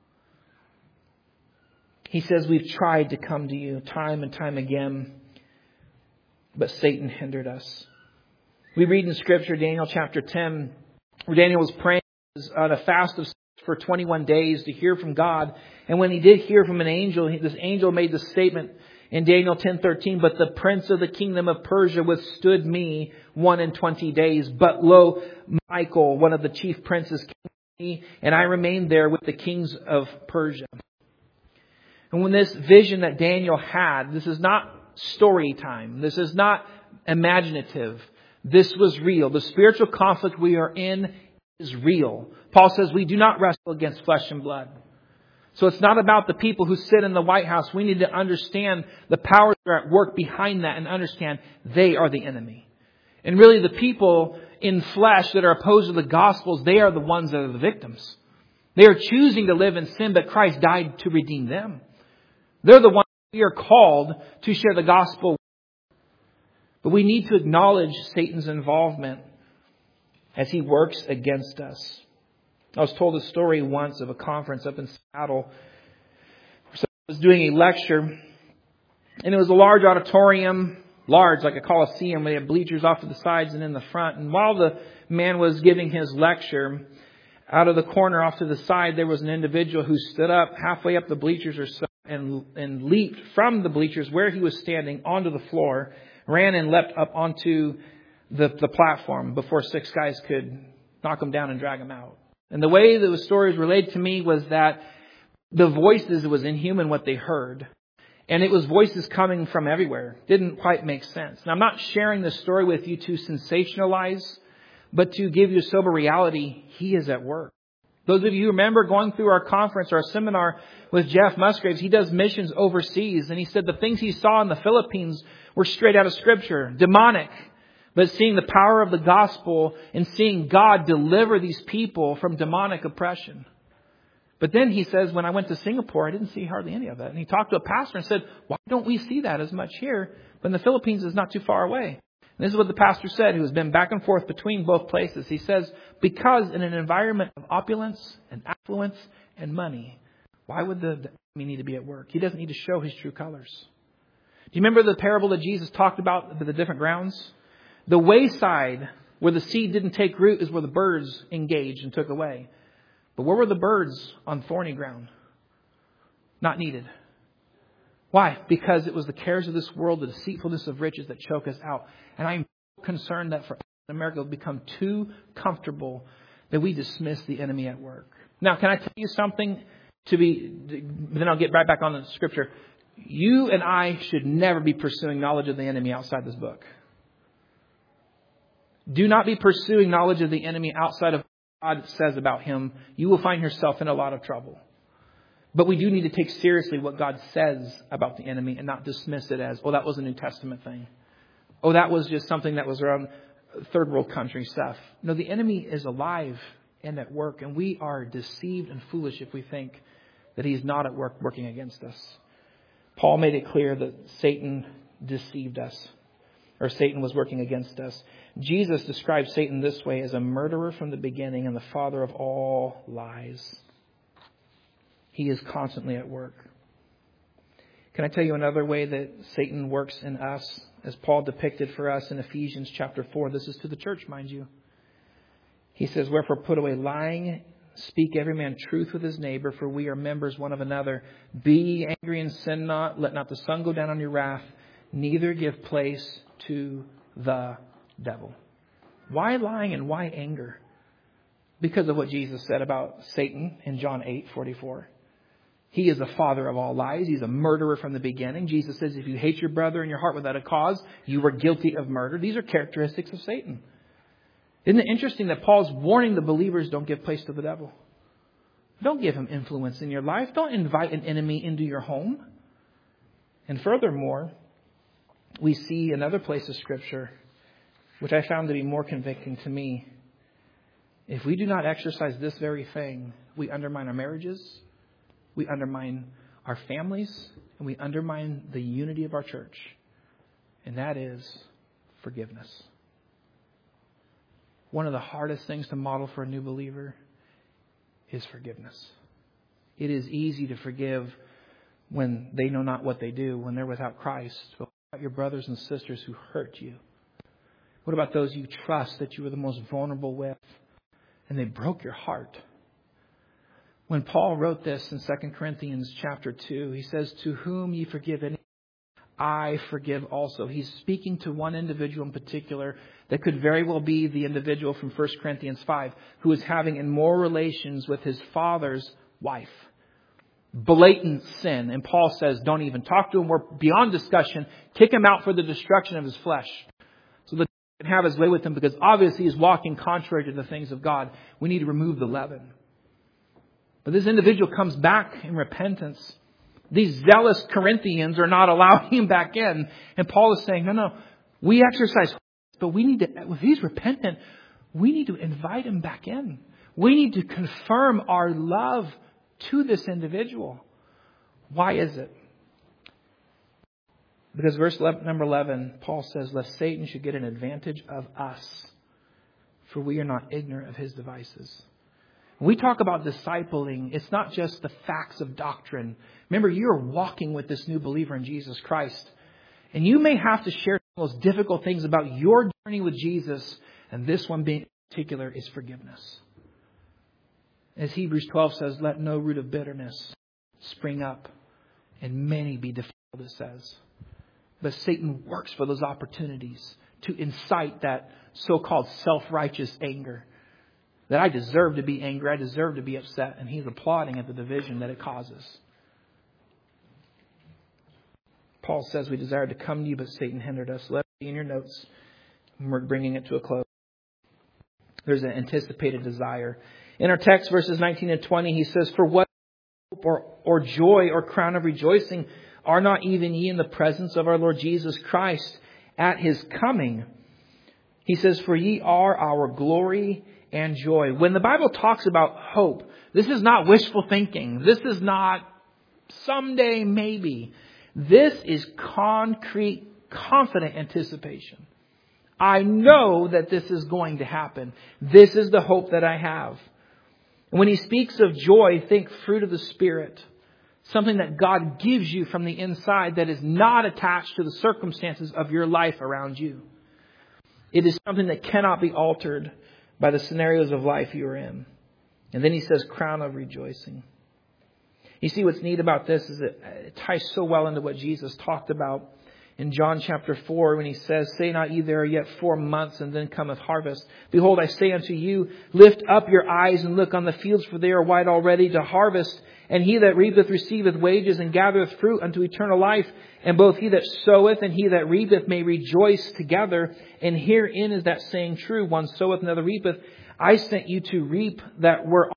He says, we've tried to come to you time and time again, but Satan hindered us. We read in Scripture, Daniel chapter ten, where Daniel was praying on a fast of for twenty-one days to hear from God. And when he did hear from an angel, this angel made the statement in Daniel ten thirteen, but the prince of the kingdom of Persia withstood me one and twenty days. But lo, Michael, one of the chief princes, came to me, and I remained there with the kings of Persia. And when this vision that Daniel had, this is not story time. This is not imaginative. This was real. The spiritual conflict we are in is real. Paul says we do not wrestle against flesh and blood. So it's not about the people who sit in the White House. We need to understand the powers that are at work behind that and understand they are the enemy. And really the people in flesh that are opposed to the Gospels, they are the ones that are the victims. They are choosing to live in sin, but Christ died to redeem them. They're the ones we are called to share the gospel. But we need to acknowledge Satan's involvement as he works against us. I was told a story once of a conference up in Seattle. I was doing a lecture, and it was a large auditorium, large like a coliseum. We had bleachers off to the sides and in the front. And while the man was giving his lecture, out of the corner off to the side, there was an individual who stood up halfway up the bleachers or so and, and leaped from the bleachers where he was standing onto the floor, ran and leapt up onto the, the platform before six guys could knock him down and drag him out. And the way the story was relayed to me was that the voices, it was inhuman what they heard. And it was voices coming from everywhere. Didn't quite make sense. And I'm not sharing this story with you to sensationalize, but to give you a sober reality. He is at work. Those of you who remember going through our conference or our seminar with Jeff Musgraves, he does missions overseas. And he said the things he saw in the Philippines were straight out of Scripture, demonic. But seeing the power of the gospel and seeing God deliver these people from demonic oppression. But then he says, when I went to Singapore, I didn't see hardly any of that. And he talked to a pastor and said, why don't we see that as much here? But in the Philippines is not too far away. And this is what the pastor said, who has been back and forth between both places. He says, because in an environment of opulence and affluence and money, why would the enemy need to be at work? He doesn't need to show his true colors. Do you remember the parable that Jesus talked about, the different grounds? The wayside where the seed didn't take root is where the birds engaged and took away. But where were the birds on thorny ground? Not needed. Why? Because it was the cares of this world, the deceitfulness of riches that choke us out. And I'm concerned that for America it will become too comfortable that we dismiss the enemy at work. Now, can I tell you something to be, then I'll get right back on the Scripture. You and I should never be pursuing knowledge of the enemy outside this book. Do not be pursuing knowledge of the enemy outside of what God says about him. You will find yourself in a lot of trouble. But we do need to take seriously what God says about the enemy and not dismiss it as, oh, that was a New Testament thing. Oh, that was just something that was around third world country stuff. No, the enemy is alive and at work, and we are deceived and foolish if we think that he's not at work working against us. Paul made it clear that Satan deceived us, or Satan was working against us. Jesus described Satan this way, as a murderer from the beginning and the father of all lies. He is constantly at work. Can I tell you another way that Satan works in us, as Paul depicted for us in Ephesians chapter four? This is to the church, mind you. He says, wherefore put away lying, speak every man truth with his neighbor, for we are members one of another. Be ye angry and sin not. Let not the sun go down on your wrath. Neither give place to the devil. Why lying and why anger? Because of what Jesus said about Satan in John eight forty-four. He is the father of all lies. He's a murderer from the beginning. Jesus says, if you hate your brother in your heart without a cause, you were guilty of murder. These are characteristics of Satan. Isn't it interesting that Paul's warning the believers, don't give place to the devil. Don't give him influence in your life. Don't invite an enemy into your home. And furthermore, we see another place of Scripture, which I found to be more convicting to me. If we do not exercise this very thing, we undermine our marriages, we undermine our families, and we undermine the unity of our church. And that is forgiveness. One of the hardest things to model for a new believer is forgiveness. It is easy to forgive when they know not what they do, when they're without Christ. But what about your brothers and sisters who hurt you? What about those you trust that you were the most vulnerable with, and they broke your heart? When Paul wrote this in Second Corinthians chapter two, he says, to whom ye forgive any, I forgive also. He's speaking to one individual in particular that could very well be the individual from First Corinthians five who is having immoral relations with his father's wife. Blatant sin. And Paul says, don't even talk to him. We're beyond discussion. Kick him out for the destruction of his flesh. So that he can have his way with him, because obviously he's walking contrary to the things of God. We need to remove the leaven. But this individual comes back in repentance. These zealous Corinthians are not allowing him back in. And Paul is saying, no, no, we exercise, but we need to, if he's repentant, we need to invite him back in. We need to confirm our love to this individual. Why is it? Because verse number eleven, Paul says, lest Satan should get an advantage of us, for we are not ignorant of his devices. When we talk about discipling, it's not just the facts of doctrine. Remember, you're walking with this new believer in Jesus Christ. And you may have to share those difficult things about your journey with Jesus. And this one being in particular is forgiveness. As Hebrews twelve says, let no root of bitterness spring up, and many be defiled, it says. But Satan works for those opportunities to incite that so-called self-righteous anger. That I deserve to be angry, I deserve to be upset, and he's applauding at the division that it causes. Paul says we desired to come to you, but Satan hindered us. Let it be in your notes. We're bringing it to a close. There's an anticipated desire. In our text, verses nineteen and twenty, he says, for what hope or, or joy or crown of rejoicing are not even ye in the presence of our Lord Jesus Christ at his coming? He says, for ye are our glory and joy. When the Bible talks about hope, this is not wishful thinking. This is not someday maybe. This is concrete, confident anticipation. I know that this is going to happen. This is the hope that I have. And when he speaks of joy, think fruit of the Spirit. Something that God gives you from the inside that is not attached to the circumstances of your life around you. It is something that cannot be altered by the scenarios of life you are in. And then he says, crown of rejoicing. You see, what's neat about this is that it ties so well into what Jesus talked about in John chapter four, when he says, say not ye, there are yet four months, and then cometh harvest. Behold, I say unto you, lift up your eyes and look on the fields, for they are white already to harvest. And he that reapeth receiveth wages, and gathereth fruit unto eternal life. And both he that soweth and he that reapeth may rejoice together. And herein is that saying true, one soweth, another reapeth. I sent you to reap that were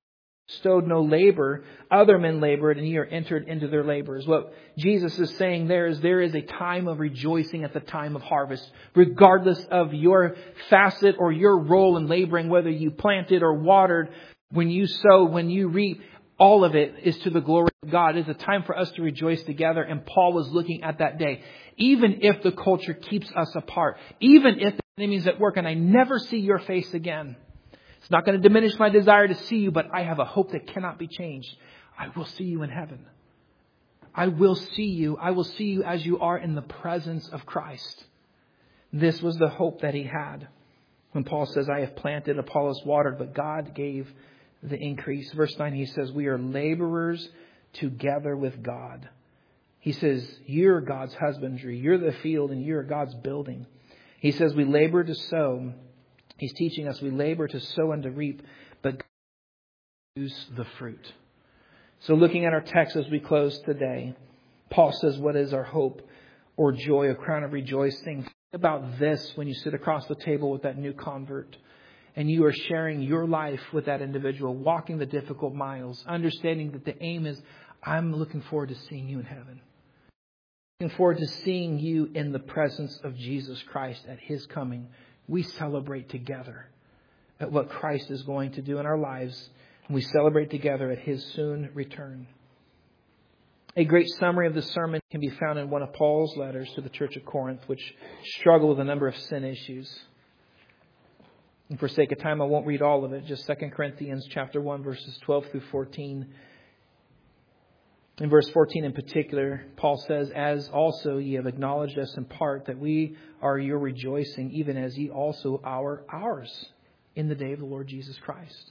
bestowed no labor, other men labored, and ye are entered into their labors. What Jesus is saying there is there is a time of rejoicing at the time of harvest, regardless of your facet or your role in laboring, whether you planted or watered, when you sow, when you reap, all of it is to the glory of God. It is a time for us to rejoice together, and Paul was looking at that day. Even if the culture keeps us apart, even if the enemy is at work and I never see your face again, it's not going to diminish my desire to see you, but I have a hope that cannot be changed. I will see you in heaven. I will see you. I will see you as you are in the presence of Christ. This was the hope that he had. When Paul says, I have planted, Apollos watered, but God gave the increase. Verse nine, he says, we are laborers together with God. He says, you're God's husbandry. You're the field and you're God's building. He says, we labor to sow. He's teaching us we labor to sow and to reap, but God produces the fruit. So looking at our text as we close today, Paul says, what is our hope or joy, a crown of rejoicing? Think about this when you sit across the table with that new convert and you are sharing your life with that individual, walking the difficult miles, understanding that the aim is, I'm looking forward to seeing you in heaven. Looking forward to seeing you in the presence of Jesus Christ at his coming. We celebrate together at what Christ is going to do in our lives. And we celebrate together at his soon return. A great summary of this sermon can be found in one of Paul's letters to the church of Corinth, which struggle with a number of sin issues. And for sake of time, I won't read all of it. Just Second Corinthians chapter one, verses twelve through fourteen. In verse fourteen in particular, Paul says, as also ye have acknowledged us in part, that we are your rejoicing, even as ye also are ours in the day of the Lord Jesus Christ.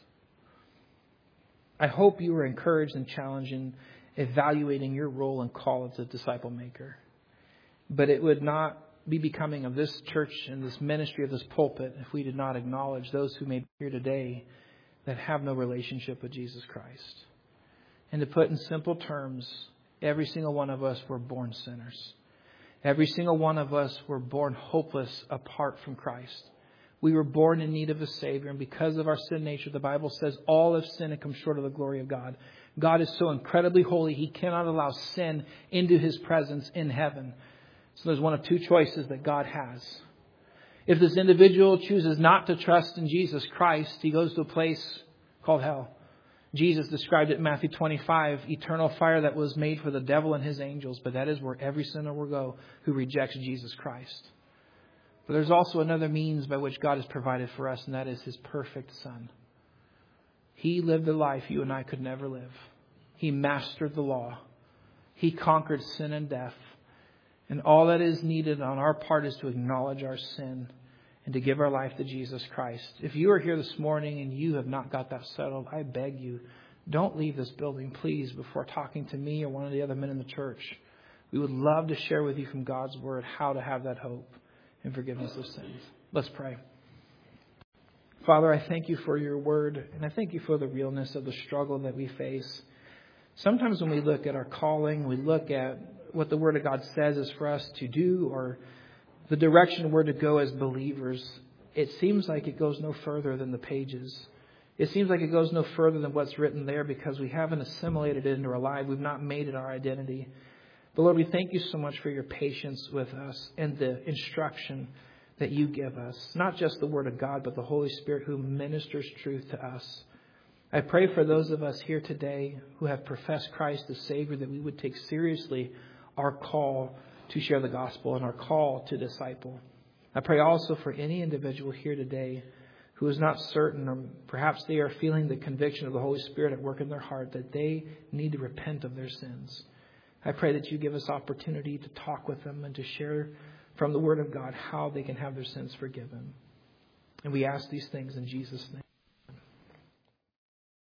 I hope you were encouraged and challenged in evaluating your role and call as a disciple maker. But it would not be becoming of this church and this ministry of this pulpit if we did not acknowledge those who may be here today that have no relationship with Jesus Christ. And to put in simple terms, every single one of us were born sinners. Every single one of us were born hopeless apart from Christ. We were born in need of a Savior. And because of our sin nature, the Bible says all have sinned and come short of the glory of God. God is so incredibly holy, he cannot allow sin into his presence in heaven. So there's one of two choices that God has. If this individual chooses not to trust in Jesus Christ, he goes to a place called hell. Jesus described it in Matthew twenty-five, eternal fire that was made for the devil and his angels. But that is where every sinner will go who rejects Jesus Christ. But there's also another means by which God has provided for us, and that is his perfect Son. He lived a life you and I could never live. He mastered the law. He conquered sin and death. And all that is needed on our part is to acknowledge our sin and to give our life to Jesus Christ. If you are here this morning and you have not got that settled, I beg you, don't leave this building, please, before talking to me or one of the other men in the church. We would love to share with you from God's Word how to have that hope and forgiveness of sins. Let's pray. Father, I thank you for your Word, and I thank you for the realness of the struggle that we face. Sometimes when we look at our calling, we look at what the Word of God says is for us to do, or the direction we're to go as believers, it seems like it goes no further than the pages. It seems like it goes no further than what's written there because we haven't assimilated it into our life. We've not made it our identity. But Lord, we thank you so much for your patience with us and the instruction that you give us. Not just the Word of God, but the Holy Spirit who ministers truth to us. I pray for those of us here today who have professed Christ as Savior that we would take seriously our call to share the gospel and our call to disciple. I pray also for any individual here today who is not certain, or perhaps they are feeling the conviction of the Holy Spirit at work in their heart, that they need to repent of their sins. I pray that you give us opportunity to talk with them and to share from the Word of God how they can have their sins forgiven. And we ask these things in Jesus' name.